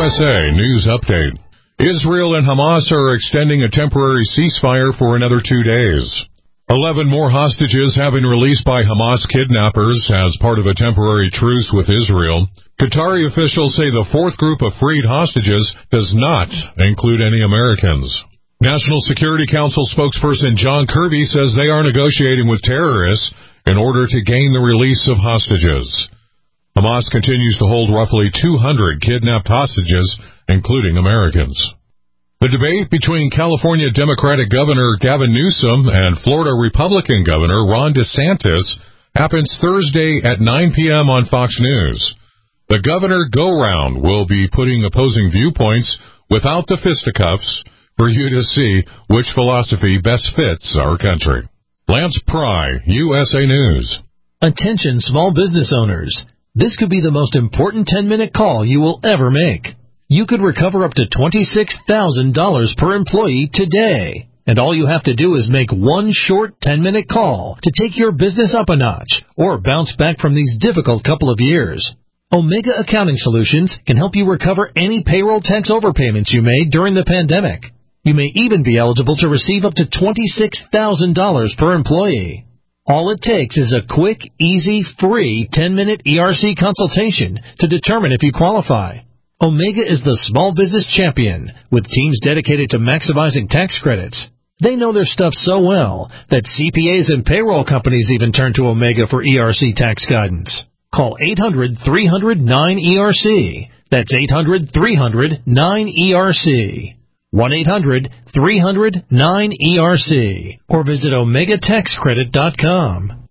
USA News Update. Israel and Hamas are extending a temporary ceasefire for another 2 days. 11 more hostages have been released by Hamas kidnappers as part of a temporary truce with Israel. Qatari officials say the fourth group of freed hostages does not include any Americans. National Security Council spokesperson John Kirby says they are negotiating with terrorists in order to gain the release of hostages. Hamas continues to hold roughly 200 kidnapped hostages, including Americans. The debate between California Democratic Governor Gavin Newsom and Florida Republican Governor Ron DeSantis happens Thursday at 9 p.m. on Fox News. The Governor Go-Round will be putting opposing viewpoints without the fisticuffs for you to see which philosophy best fits our country. Lance Pry, USA News. Attention small business owners. This could be the most important 10-minute call you will ever make. You could recover up to $26,000 per employee today. And all you have to do is make one short 10-minute call to take your business up a notch or bounce back from these difficult couple of years. Omega Accounting Solutions can help you recover any payroll tax overpayments you made during the pandemic. You may even be eligible to receive up to $26,000 per employee. All it takes is a quick, easy, free 10-minute ERC consultation to determine if you qualify. Omega is the small business champion with teams dedicated to maximizing tax credits. They know their stuff so well that CPAs and payroll companies even turn to Omega for ERC tax guidance. Call 800-300-9ERC. That's 800-300-9ERC. 1-800-300-9ERC. Or visit OmegaTaxCredit.com.